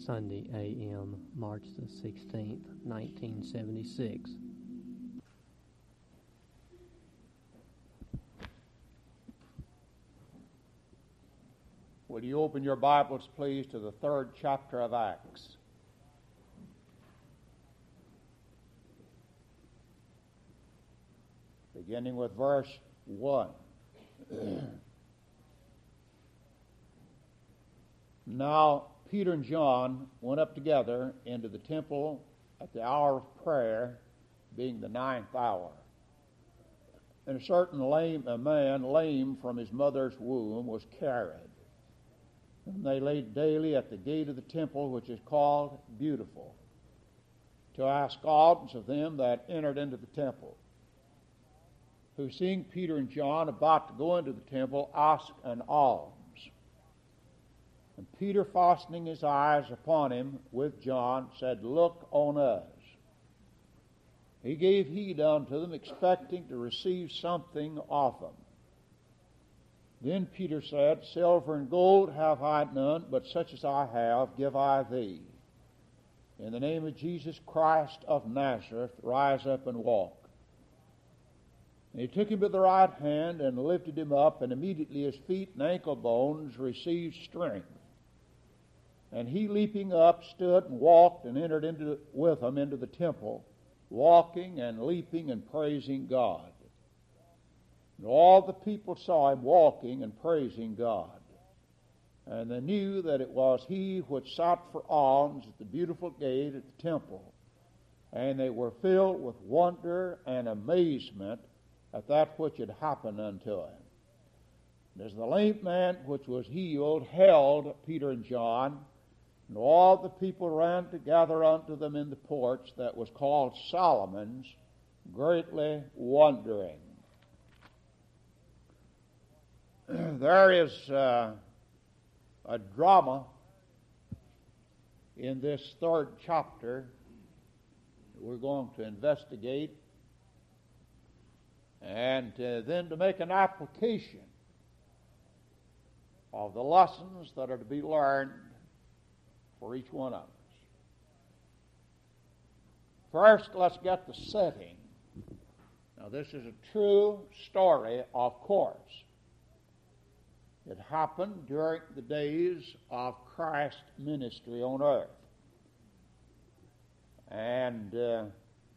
Sunday a.m., March the 16th, 1976. Will you open your Bibles, please, to the 3rd chapter of Acts? Beginning with verse 1. Now Peter and John went up together into the temple at the hour of prayer, being the 9th hour. And a certain man, lame from his mother's womb, was carried. And they laid daily at the gate of the temple, which is called Beautiful, to ask alms of them that entered into the temple, who, seeing Peter and John about to go into the temple, asked an alms. And Peter, fastening his eyes upon him with John, said, Look on us. He gave heed unto them, expecting to receive something of them. Then Peter said, Silver and gold have I none, but such as I have give I thee. In the name of Jesus Christ of Nazareth, rise up and walk. And he took him by the right hand and lifted him up, and immediately his feet and ankle bones received strength. And he, leaping up, stood and walked and entered with them into the temple, walking and leaping and praising God. And all the people saw him walking and praising God. And they knew that it was he which sat for alms at the beautiful gate at the temple. And they were filled with wonder and amazement at that which had happened unto him. And as the lame man which was healed held Peter and John, and all the people ran together unto them in the porch that was called Solomon's, greatly wondering. There is a drama in this 3rd chapter that we're going to investigate, and then to make an application of the lessons that are to be learned for each one of us. First, let's get the setting. Now, this is a true story, of course. It happened during the days of Christ's ministry on earth. And the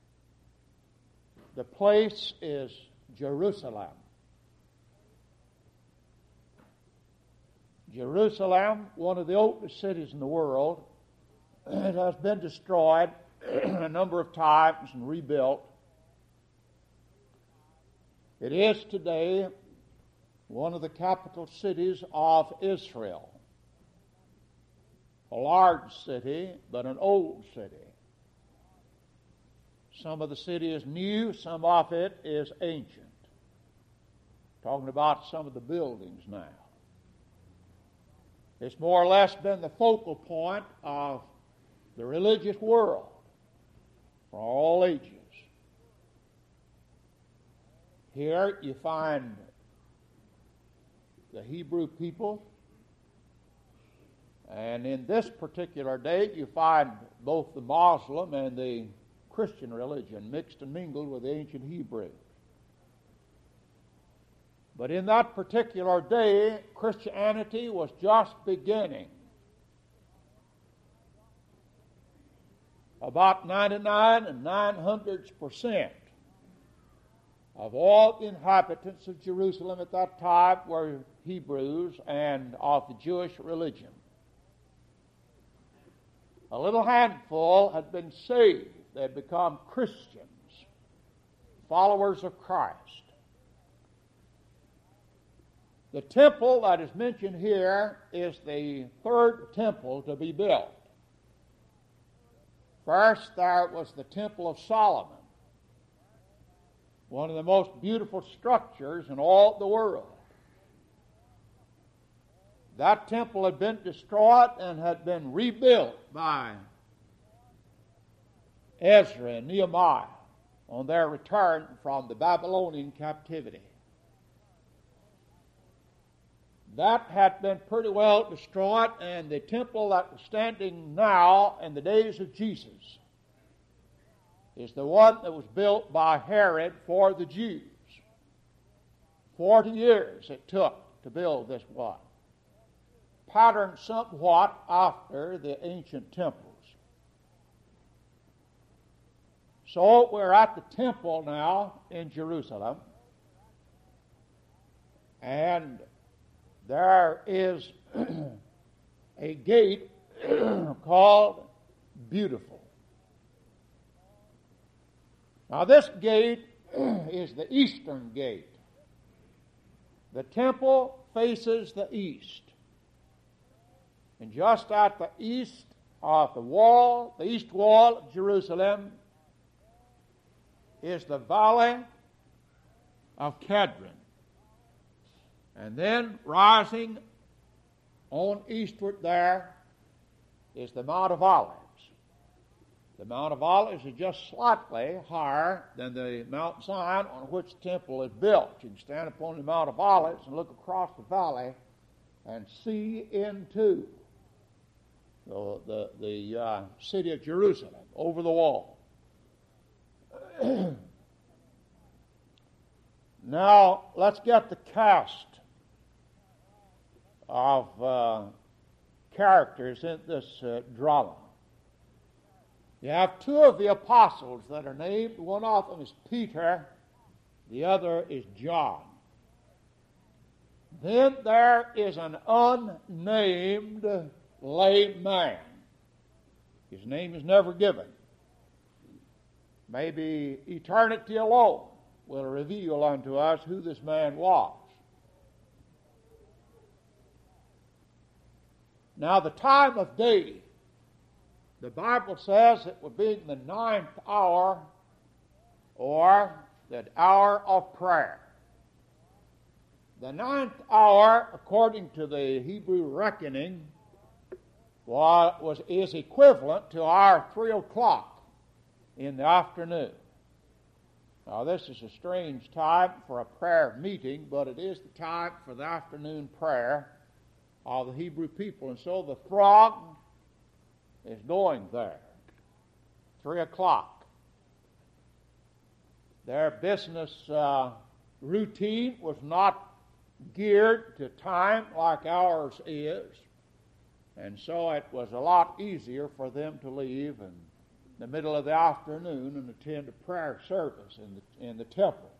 place is Jerusalem. Jerusalem, one of the oldest cities in the world, it has been destroyed a number of times and rebuilt. It is today one of the capital cities of Israel. A large city, but an old city. Some of the city is new, some of it is ancient. Talking about some of the buildings now. It's more or less been the focal point of the religious world for all ages. Here you find the Hebrew people, and in this particular day you find both the Muslim and the Christian religion mixed and mingled with the ancient Hebrew. But in that particular day, Christianity was just beginning. About 99.9% of all the inhabitants of Jerusalem at that time were Hebrews and of the Jewish religion. A little handful had been saved. They had become Christians, followers of Christ. The temple that is mentioned here is the 3rd temple to be built. First, there was the Temple of Solomon, one of the most beautiful structures in all the world. That temple had been destroyed and had been rebuilt by Ezra and Nehemiah on their return from the Babylonian captivity. that had been pretty well destroyed, and the temple that was standing now in the days of Jesus is the one that was built by Herod for the Jews. 40 years it took to build this one, patterned somewhat after the ancient temples. So we're at the temple now in Jerusalem, and there is a gate called Beautiful. Now this gate is the eastern gate. The temple faces the east. And just at the east of the wall, the east wall of Jerusalem, is the valley of Kedron. And then rising on eastward there is the Mount of Olives. The Mount of Olives is just slightly higher than the Mount Zion on which the temple is built. You can stand upon the Mount of Olives and look across the valley and see into the city of Jerusalem over the wall. Now, let's get the cast of characters in this drama. You have two of the apostles that are named. One of them is Peter, the other is John. Then there is an unnamed lame man. His name is never given. Maybe eternity alone will reveal unto us who this man was. Now, the time of day, the Bible says it would be the 9th hour, or the hour of prayer. The 9th hour, according to the Hebrew reckoning, is equivalent to our 3 o'clock in the afternoon. Now, this is a strange time for a prayer meeting, but it is the time for the afternoon prayer of the Hebrew people. And so the throng is going there. 3 o'clock. Their business routine was not geared to time like ours is, and so it was a lot easier for them to leave in the middle of the afternoon and attend a prayer service in the temple.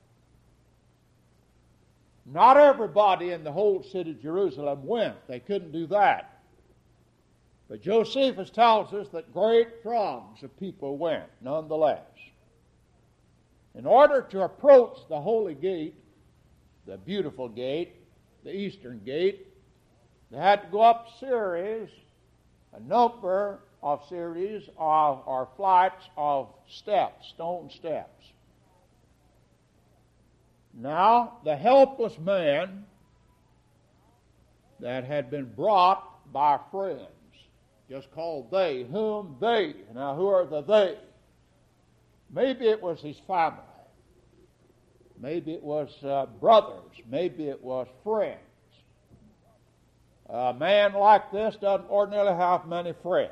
Not everybody in the whole city of Jerusalem went. They couldn't do that. But Josephus tells us that great throngs of people went nonetheless. In order to approach the holy gate, the beautiful gate, the eastern gate, they had to go up a number of series of, or flights of steps, stone steps. Now, the helpless man that had been brought by friends, just called they, whom they. Now, who are the they? Maybe it was his family. Maybe it was brothers. Maybe it was friends. A man like this doesn't ordinarily have many friends.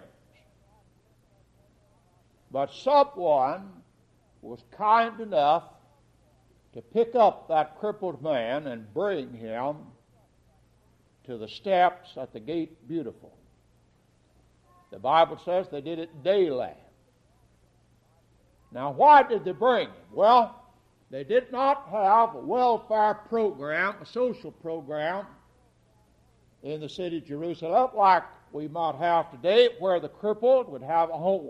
But someone was kind enough to pick up that crippled man and bring him to the steps at the gate Beautiful. The Bible says they did it daily. Now, why did they bring him? Well, they did not have a welfare program, a social program in the city of Jerusalem like we might have today, where the crippled would have a home,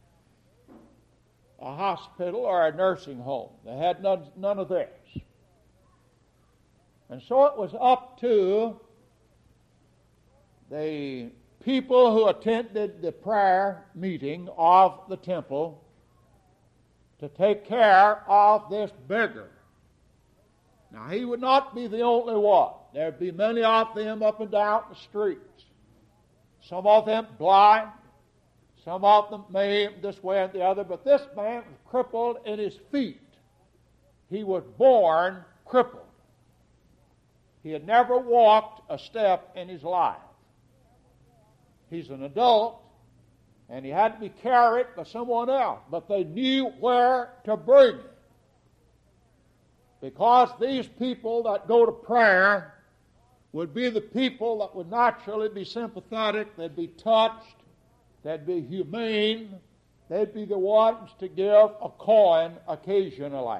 a hospital, or a nursing home. They had none of this. And so it was up to the people who attended the prayer meeting of the temple to take care of this beggar. Now, he would not be the only one. There'd be many of them up and down the streets. Some of them blind, some of them maimed this way and the other, but this man was crippled in his feet. He was born crippled. He had never walked a step in his life. He's an adult, and he had to be carried by someone else, but they knew where to bring him. Because these people that go to prayer would be the people that would naturally be sympathetic, they'd be touched, they'd be humane, they'd be the ones to give a coin occasionally.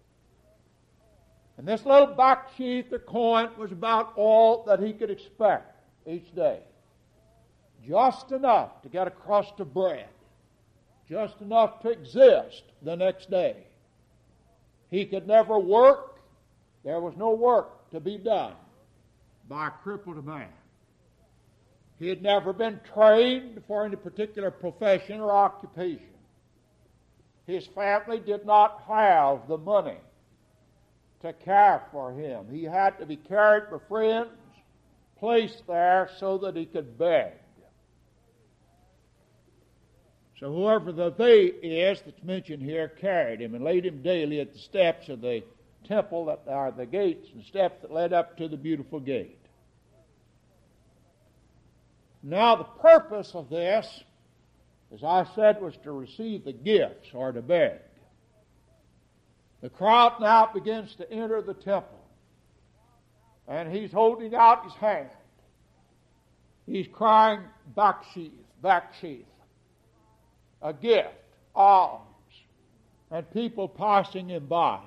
And this little back sheath or coin was about all that he could expect each day. Just enough to get a crust of bread. Just enough to exist the next day. He could never work. There was no work to be done by a crippled man. He had never been trained for any particular profession or occupation. His family did not have the money to care for him. He had to be carried by friends, placed there so that he could beg. So whoever the they is that's mentioned here carried him and laid him daily at the steps of the temple that are the gates and steps that led up to the beautiful gate. Now the purpose of this, as I said, was to receive the gifts or to beg. The crowd now begins to enter the temple, and he's holding out his hand. He's crying, back sheath, back sheath. A gift, alms, and people passing him by.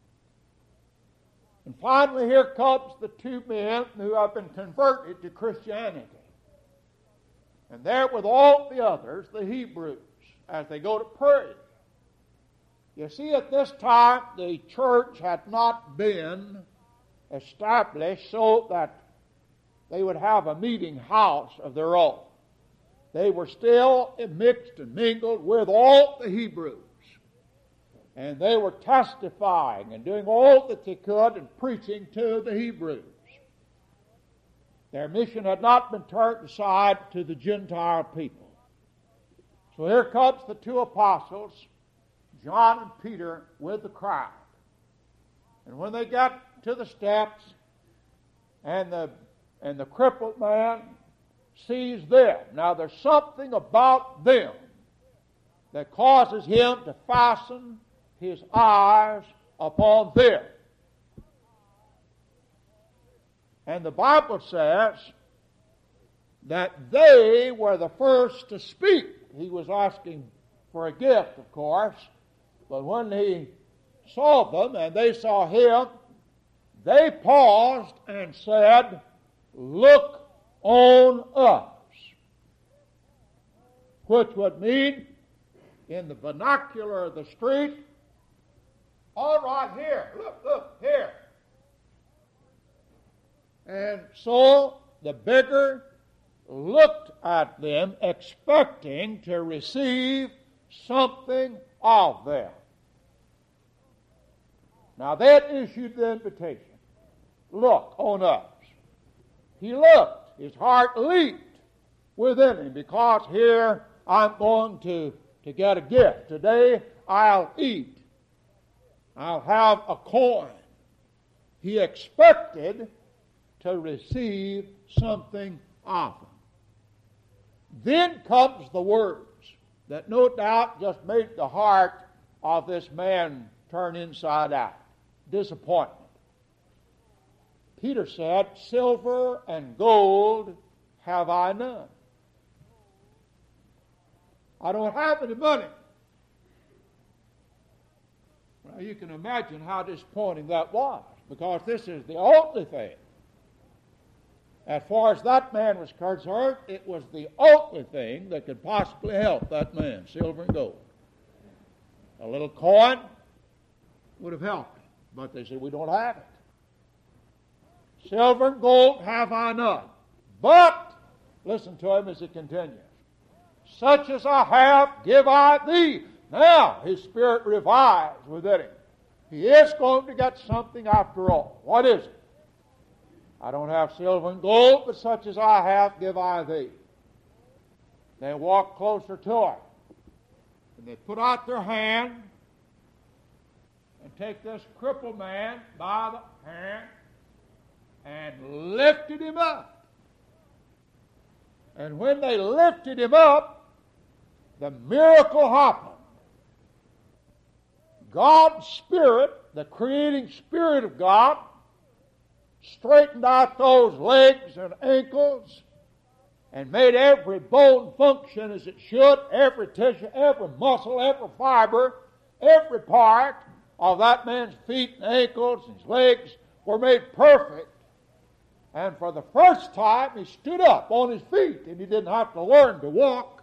And finally here comes the two men who have been converted to Christianity. And there with all the others, the Hebrews, as they go to pray. You see, at this time, the church had not been established so that they would have a meeting house of their own. They were still mixed and mingled with all the Hebrews. And they were testifying and doing all that they could and preaching to the Hebrews. Their mission had not been turned aside to the Gentile people. So here comes the two apostles, John and Peter, with the crowd. And when they got to the steps, and the crippled man sees them. Now there's something about them that causes him to fasten his eyes upon them. And the Bible says that they were the first to speak. He was asking for a gift, of course, but when he saw them and they saw him, they paused and said, "Look on us," which would mean, in the vernacular of the street, all right, here, look, here. And so the beggar looked at them, expecting to receive something of them. Now they had issued the invitation. Look on us. He looked. His heart leaped within him, because here I'm going to get a gift. Today I'll eat. I'll have a coin. He expected to receive something of them. Then comes the words that no doubt just made the heart of this man turn inside out. Disappointment. Peter said, "Silver and gold have I none." I don't have any money. Well, you can imagine how disappointing that was, because this is the only thing. As far as that man was concerned, it was the only thing that could possibly help that man, silver and gold. A little coin would have helped him, but they said, "We don't have it. Silver and gold have I none. But," listen to him as he continues, "such as I have give I thee." Now his spirit revives within him. He is going to get something after all. What is it? "I don't have silver and gold, but such as I have give I thee." They walk closer to him, and they put out their hand and take this crippled man by the hand and lifted him up. And when they lifted him up, the miracle happened. God's Spirit, the creating Spirit of God, straightened out those legs and ankles and made every bone function as it should, every tissue, every muscle, every fiber, every part of that man's feet and ankles and his legs were made perfect. And for the first time, he stood up on his feet, and he didn't have to learn to walk.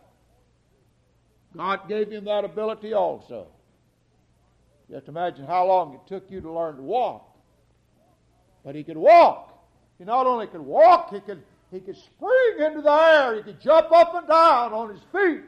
God gave him that ability also. You have to imagine how long it took you to learn to walk. But he could walk. He not only could walk, he could spring into the air. He could jump up and down on his feet.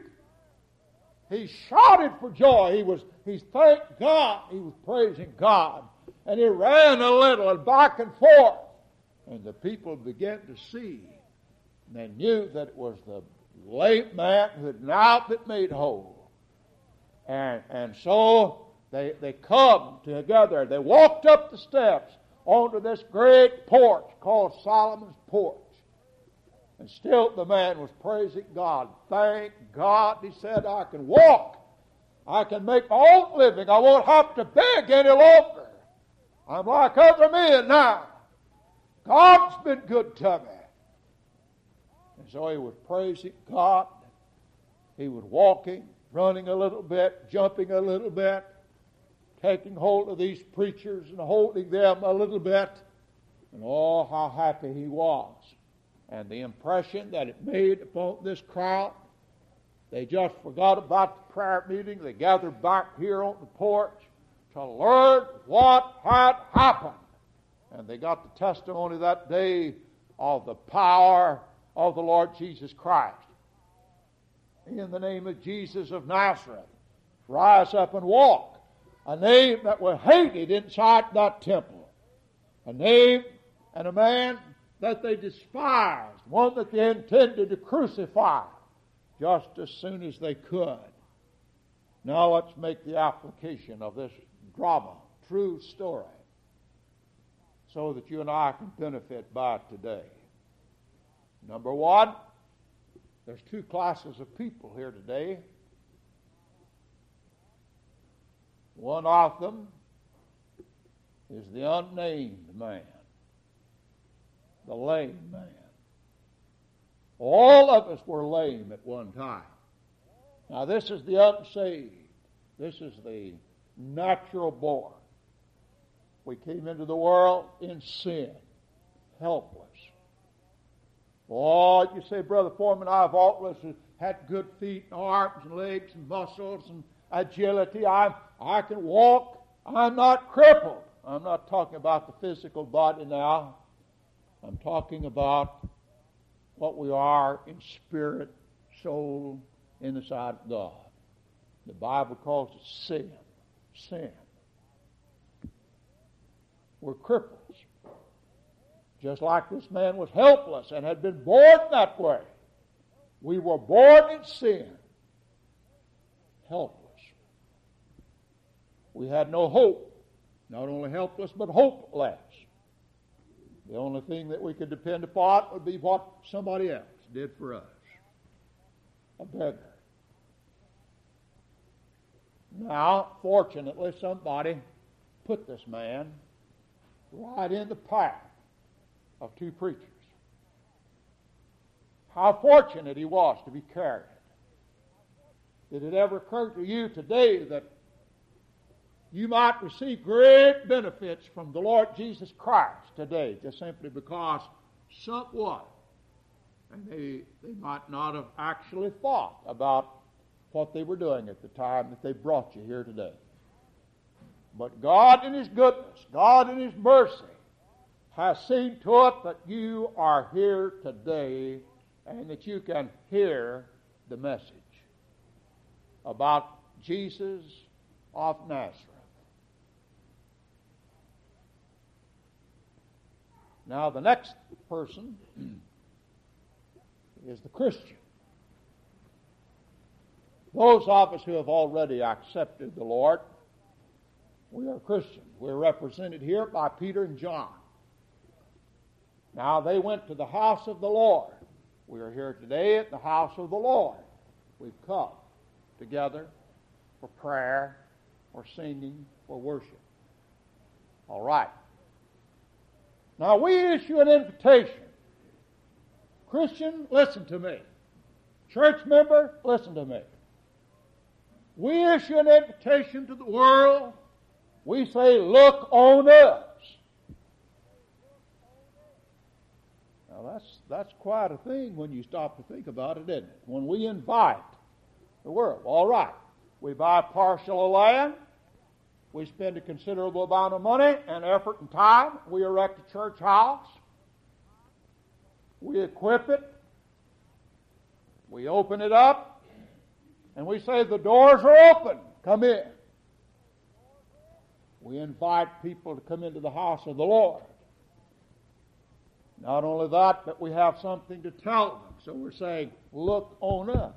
He shouted for joy. He thanked God. He was praising God. And he ran a little and back and forth. And the people began to see. And they knew that it was the lame man who had now been made whole. And so they come together. They walked up the steps onto this great porch called Solomon's Porch. And still the man was praising God. Thank God, he said, I can walk. I can make my own living. I won't have to beg any longer. I'm like other men now. God's been good to me. And so he was praising God. He was walking, running a little bit, jumping a little bit, taking hold of these preachers and holding them a little bit. And oh, how happy he was. And the impression that it made upon this crowd, they just forgot about the prayer meeting. They gathered back here on the porch to learn what had happened. And they got the testimony that day of the power of the Lord Jesus Christ. In the name of Jesus of Nazareth, rise up and walk. A name that was hated inside that temple. A name and a man that they despised. One that they intended to crucify just as soon as they could. Now let's make the application of this drama, true story, so that you and I can benefit by it today. Number one, there's two classes of people here today. One of them is the unnamed man, the lame man. All of us were lame at one time. Now this is the unsaved. This is the natural born. We came into the world in sin, helpless. Oh, you say, Brother Foreman, I've always had good feet and arms and legs and muscles and agility. I can walk. I'm not crippled. I'm not talking about the physical body now. I'm talking about what we are in spirit, soul, in the sight of God. The Bible calls it sin. Sin. We're cripples. Just like this man was helpless and had been born that way. We were born in sin. Helpless. We had no hope. Not only helpless, but hopeless. The only thing that we could depend upon would be what somebody else did for us. A beggar. Now, fortunately, somebody put this man right in the path of two preachers. How fortunate he was to be carried. Did it ever occur to you today that you might receive great benefits from the Lord Jesus Christ today, just simply because someone, and they might not have actually thought about what they were doing at the time that they brought you here today. But God in His goodness, God in His mercy, has seen to it that you are here today and that you can hear the message about Jesus of Nazareth. Now, the next person is the Christian. Those of us who have already accepted the Lord, we are Christians. We're represented here by Peter and John. Now they went to the house of the Lord. We are here today at the house of the Lord. We've come together for prayer, for singing, for worship. All right. Now we issue an invitation. Christian, listen to me. Church member, listen to me. We issue an invitation to the world. We say, look on us. Now that's quite a thing when you stop to think about it, isn't it? When we invite the world. All right. We buy a parcel of land. We spend a considerable amount of money and effort and time. We erect a church house. We equip it. We open it up. And we say, the doors are open. Come in. We invite people to come into the house of the Lord. Not only that, but we have something to tell them. So we're saying, look on us.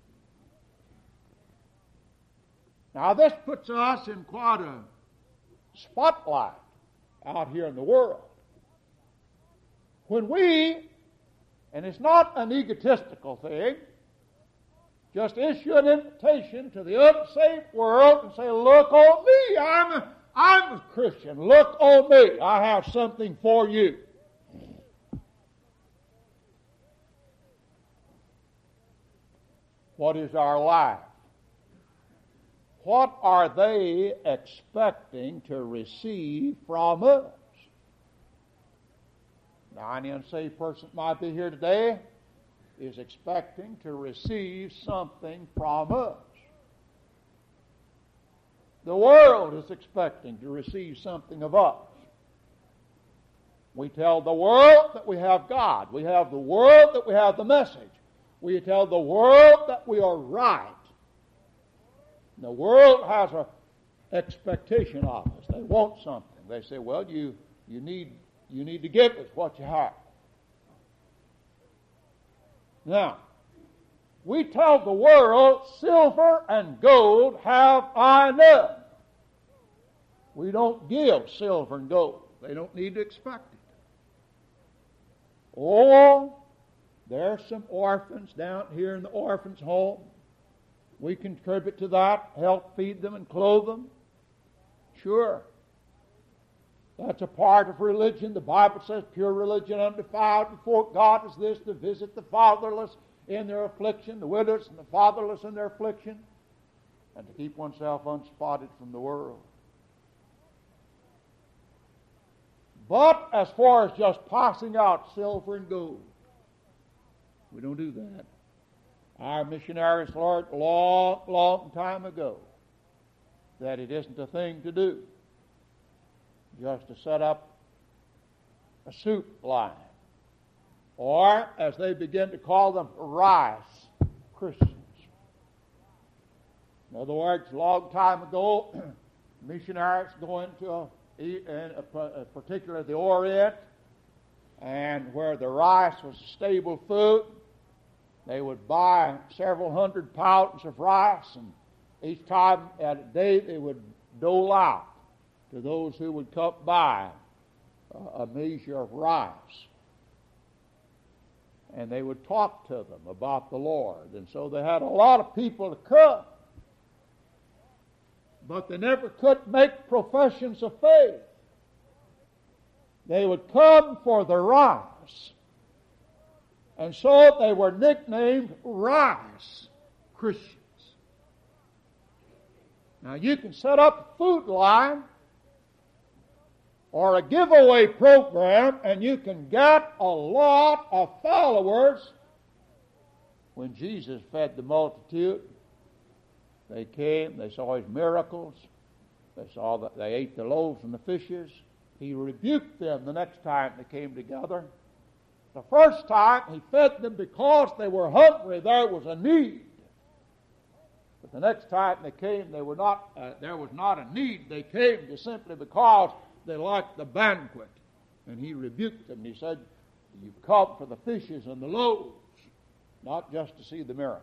Now this puts us in quite a spotlight out here in the world. When we, and it's not an egotistical thing, just issue an invitation to the unsaved world and say, look on me, I'm a Christian, look on me, I have something for you. What is our life? What are they expecting to receive from us? Now, any unsaved person that might be here today is expecting to receive something from us. The world is expecting to receive something of us. We tell the world that we have God. We have the world that we have the message. We tell the world that we are right. The world has an expectation of us. They want something. They say, well, you need to give us what you have. Now, we tell the world, silver and gold have I none. We don't give silver and gold. They don't need to expect it. Or there are some orphans down here in the orphans' home. We contribute to that, help feed them and clothe them. Sure. That's a part of religion. The Bible says pure religion undefiled before God is this, to visit the fatherless in their affliction, the widows and the fatherless in their affliction, and to keep oneself unspotted from the world. But as far as just passing out silver and gold, we don't do that. Our missionaries learned a long, long time ago that it isn't a thing to do just to set up a soup line, or, as they begin to call them, rice Christians. In other words, a long time ago, missionaries go into particularly the Orient, and where the rice was a stable food, they would buy several hundred pounds of rice, and each time at a day they would dole out to those who would come by a measure of rice. And they would talk to them about the Lord. And so they had a lot of people to come. But they never could make professions of faith. They would come for the rice. And so they were nicknamed rice Christians. Now you can set up a food line or a giveaway program, and you can get a lot of followers. When Jesus fed the multitude, they came, they saw His miracles, they saw that they ate the loaves and the fishes. He rebuked them the next time they came together. The first time He fed them because they were hungry, there was a need. But the next time they came, there was not a need. They came just simply because they liked the banquet. And He rebuked them. He said, you've come for the fishes and the loaves, not just to see the miracles.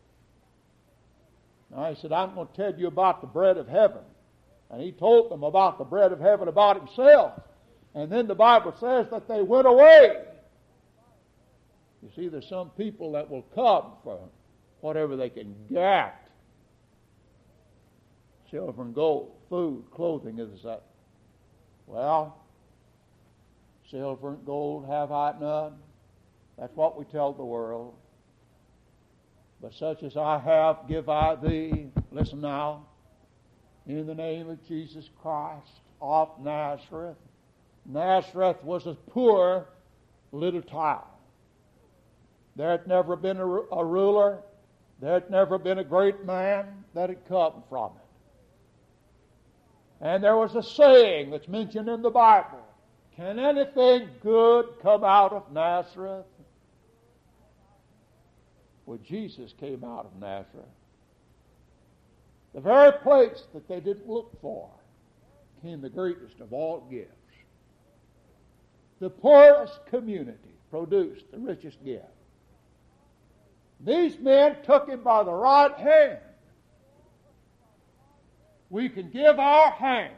Now He said, I'm going to tell you about the bread of heaven. And He told them about the bread of heaven, about Himself. And then the Bible says that they went away. You see, there's some people that will come for whatever they can get. Silver and gold, food, clothing is that. Well, silver and gold have I none. That's what we tell the world. But such as I have, give I thee. Listen now. In the name of Jesus Christ of Nazareth. Nazareth was a poor little town. There had never been a ruler. There had never been a great man that had come from it. And there was a saying that's mentioned in the Bible. Can anything good come out of Nazareth? Well, Jesus came out of Nazareth. The very place that they didn't look for came the greatest of all gifts. The poorest community produced the richest gift. These men took him by the right hand. We can give our hand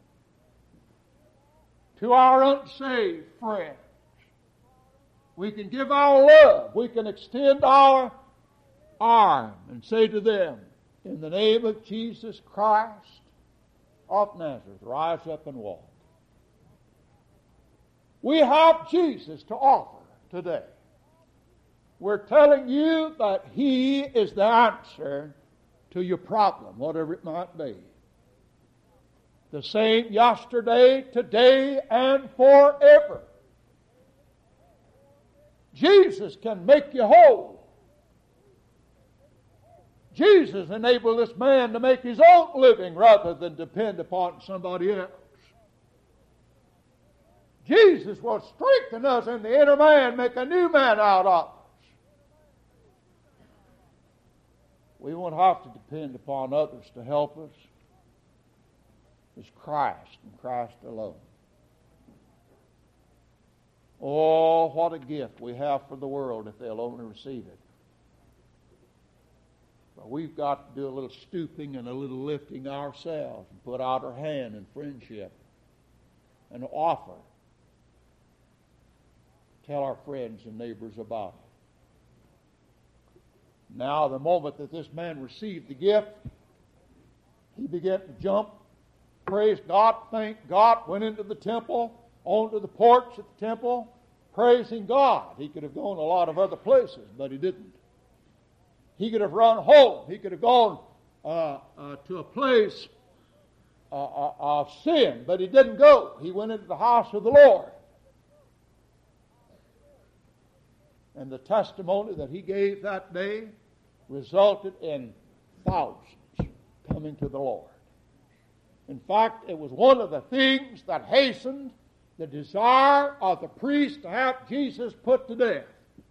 to our unsaved friends. We can give our love. We can extend our arm and say to them, in the name of Jesus Christ of Nazareth, rise up and walk. We have Jesus to offer today. We're telling you that He is the answer to your problem, whatever it might be. The same yesterday, today, and forever. Jesus can make you whole. Jesus enabled this man to make his own living rather than depend upon somebody else. Jesus will strengthen us in the inner man, make a new man out of us. We won't have to depend upon others to help us. It's Christ and Christ alone. Oh, what a gift we have for the world if they'll only receive it. But we've got to do a little stooping and a little lifting ourselves and put out our hand in friendship and offer. Tell our friends and neighbors about it. Now, the moment that this man received the gift, he began to jump, praise God, thank God, went into the temple, onto the porch at the temple, praising God. He could have gone a lot of other places, but he didn't. He could have run home. He could have gone to a place of sin, but he didn't go. He went into the house of the Lord. And the testimony that he gave that day resulted in thousands coming to the Lord. In fact, it was one of the things that hastened the desire of the priest to have Jesus put to death.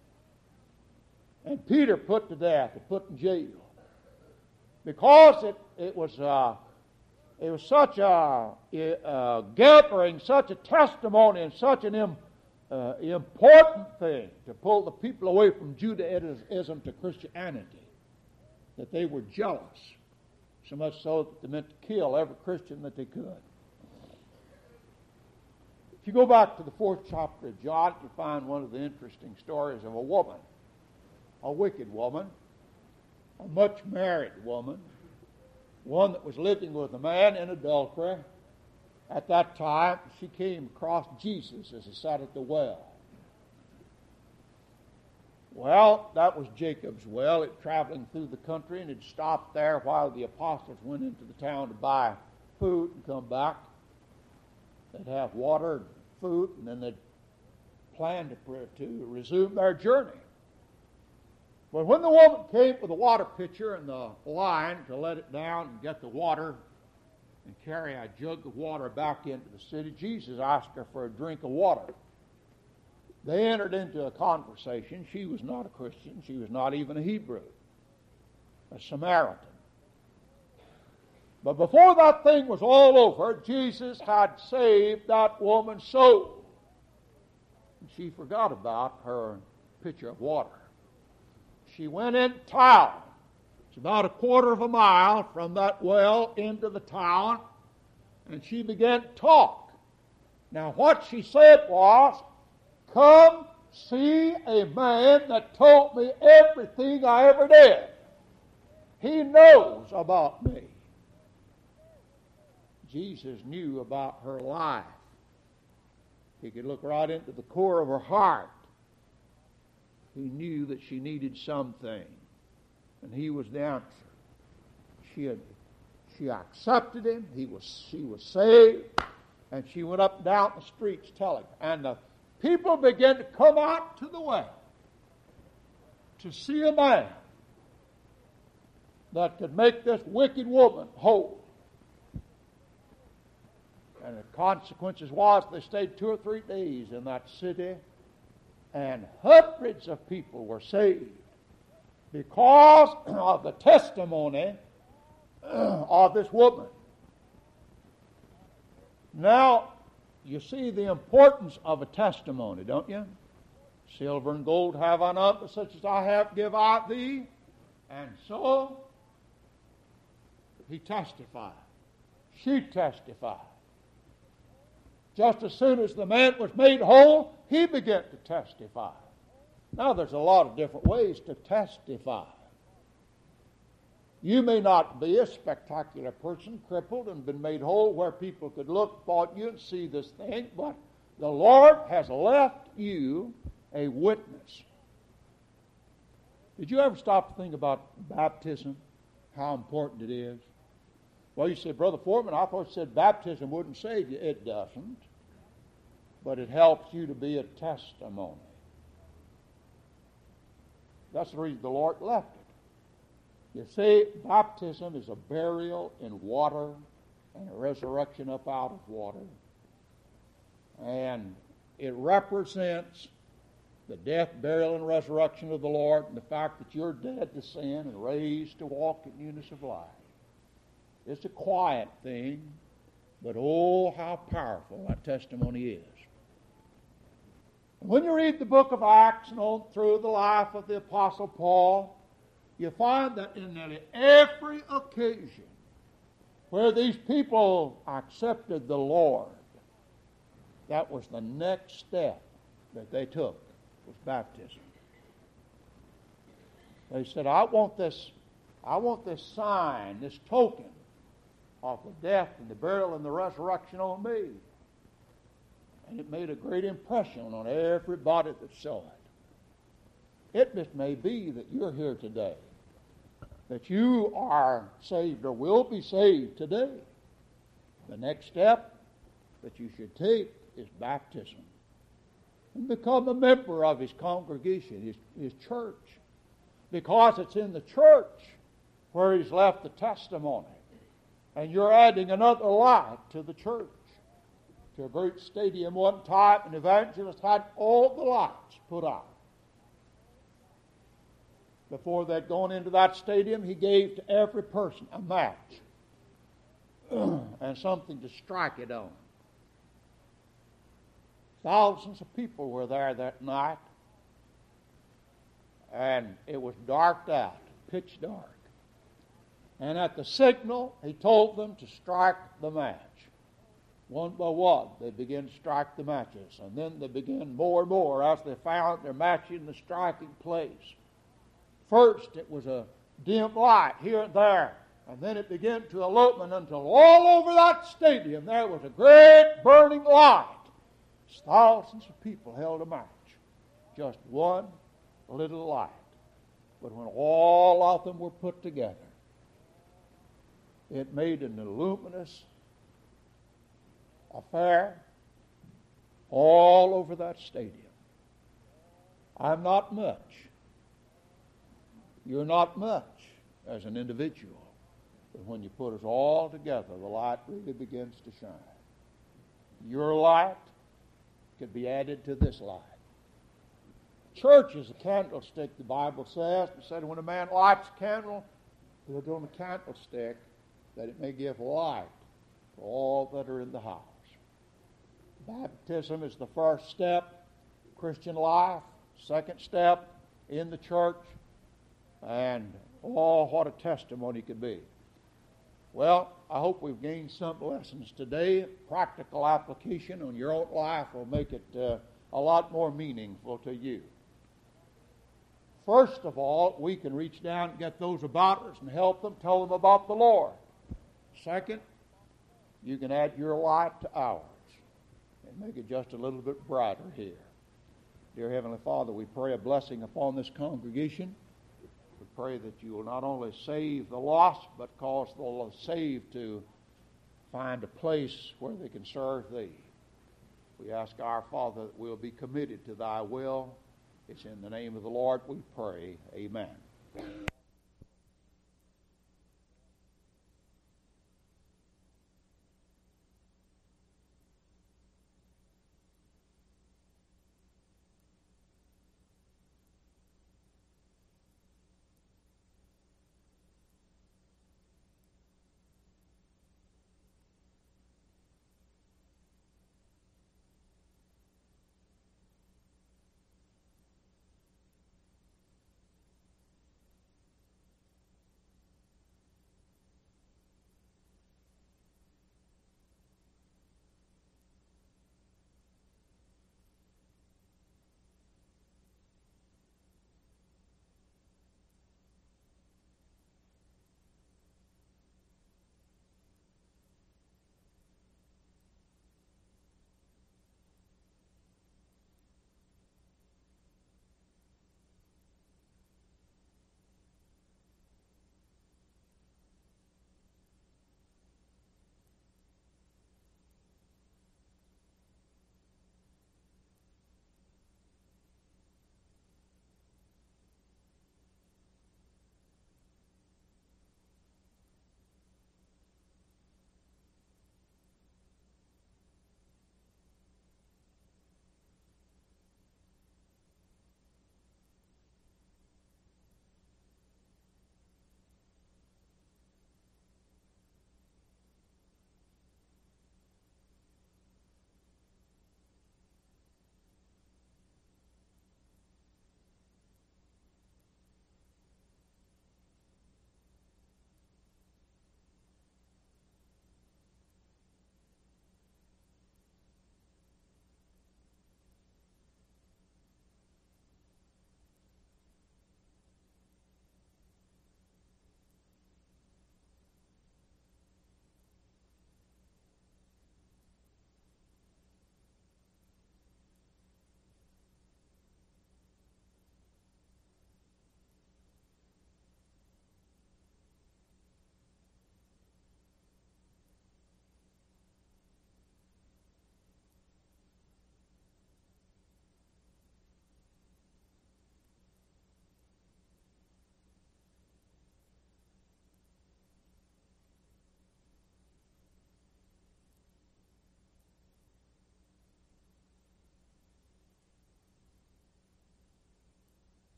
And Peter put to death and put in jail. Because it was such a gathering, such a testimony, and such an important thing to pull the people away from Judaism to Christianity that they were jealous, so much so that they meant to kill every Christian that they could. If you go back to the 4th chapter of John, you find one of the interesting stories of a woman, a wicked woman, a much married woman, one that was living with a man in adultery. At that time, she came across Jesus as he sat at the well. Well, that was Jacob's well. It traveling through the country, and it stopped there while the apostles went into the town to buy food and come back. They'd have water and food, and then they'd plan to resume their journey. But when the woman came with the water pitcher and the line to let it down and get the water and carry a jug of water back into the city, Jesus asked her for a drink of water. They entered into a conversation. She was not a Christian. She was not even a Hebrew, a Samaritan. But before that thing was all over, Jesus had saved that woman's soul. And she forgot about her pitcher of water. She went in town. It's about a quarter of a mile from that well into the town, and she began to talk Now what she said was, come see a man that told me everything I ever did. He knows about me. Jesus knew about her life. He could look right into the core of her heart. He knew that she needed something, and he was the answer. She accepted him. She was saved, and she went up and down the streets telling. And the people began to come out to the well to see a man that could make this wicked woman whole. And the consequences was they stayed 2 or 3 days in that city, and hundreds of people were saved because of the testimony of this woman. Now, you see the importance of a testimony, don't you? Silver and gold have I not, but such as I have give I thee. And so, he testified. She testified. Just as soon as the man was made whole, he began to testify. Now, there's a lot of different ways to testify. You may not be a spectacular person, crippled and been made whole, where people could look upon you and see this thing, but the Lord has left you a witness. Did you ever stop to think about baptism, how important it is? Well, you say, Brother Foreman, I thought you said baptism wouldn't save you. It doesn't. But it helps you to be a testimony. That's the reason the Lord left it. You see, baptism is a burial in water and a resurrection up out of water. And it represents the death, burial, and resurrection of the Lord, and the fact that you're dead to sin and raised to walk in newness of life. It's a quiet thing, but oh, how powerful that testimony is. And when you read the book of Acts and on through the life of the Apostle Paul, you find that in nearly every occasion where these people accepted the Lord, that was the next step that they took, was baptism. They said, I want this sign, this token of the death and the burial and the resurrection on me. And it made a great impression on everybody that saw it. It just may be that you're here today, that you are saved or will be saved today. The next step that you should take is baptism. And become a member of his congregation, his church. Because it's in the church where he's left the testimony. And you're adding another light to the church. To a great stadium one time, an evangelist had all the lights put out. Before they'd gone into that stadium, he gave to every person a match and something to strike it on. Thousands of people were there that night, and it was darked out, pitch dark. And at the signal, he told them to strike the match. One by one, they began to strike the matches, and then they began more and more as they found their match in the striking place. First, it was a dim light here and there, and then it began to illumine until all over that stadium there was a great burning light. Thousands of people held a match, just one little light. But when all of them were put together, it made an luminous affair all over that stadium. I'm not much. You're not much as an individual. But when you put us all together, the light really begins to shine. Your light could be added to this light. Church is a candlestick, the Bible says. It said when a man lights a candle, put it on the candlestick that it may give light for all that are in the house. Baptism is the first step, Christian life. Second step, in the church. And oh, what a testimony could be. Well, I hope we've gained some lessons today. Practical application on your own life will make it a lot more meaningful to you. First of all, we can reach down and get those about us and help them, tell them about the Lord. Second, you can add your light to ours and make it just a little bit brighter here. Dear Heavenly Father, we pray a blessing upon this congregation. We pray that you will not only save the lost, but cause the saved to find a place where they can serve Thee. We ask our Father that we'll be committed to Thy will. It's in the name of the Lord we pray. Amen.